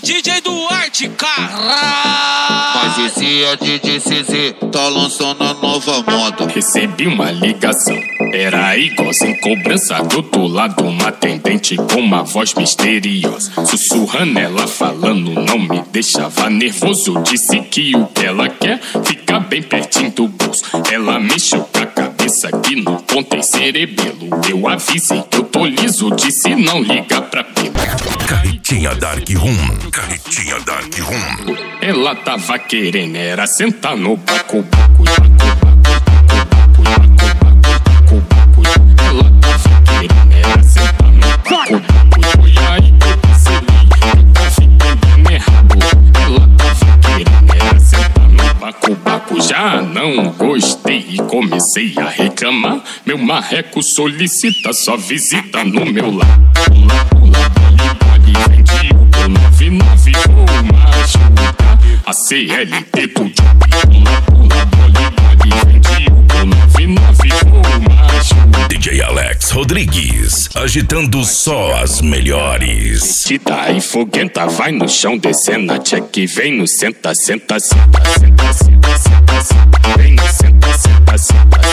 DJ Duarte, cara. Mas esse é DJ CZ, tá lançando a nova moda. Recebi uma ligação, era igualzinho cobrança do outro lado, uma atendente com uma voz misteriosa, sussurrando ela falando, não me deixava nervoso. Eu disse que o que ela quer, ficar bem pertinho do bolso. Ela mexeu com a cabeça que no ponto tem cerebelo. Eu avisei que eu tô liso, disse não liga pra pelo. Carretinha Dark Room, Carretinha Dark Room. Ela tava querendo era sentar no baco. Ela tava querendo era sentar no baco. E aí eu percebi que eu tava entendendo errado. Ela tava querendo era sentar no baco. Já não gostei e comecei a reclamar. Meu marreco solicita só visita no meu lar. Pula, bole, vende o 99 vou machucar. A CLT do pula, bole, vende o 99 vou machucar. DJ Alex Rodrigues, agitando só as melhores. Tita e foguenta, vai no chão, descendo a check, vem no senta, senta, senta, senta, senta, senta, senta, vem no senta, senta, senta.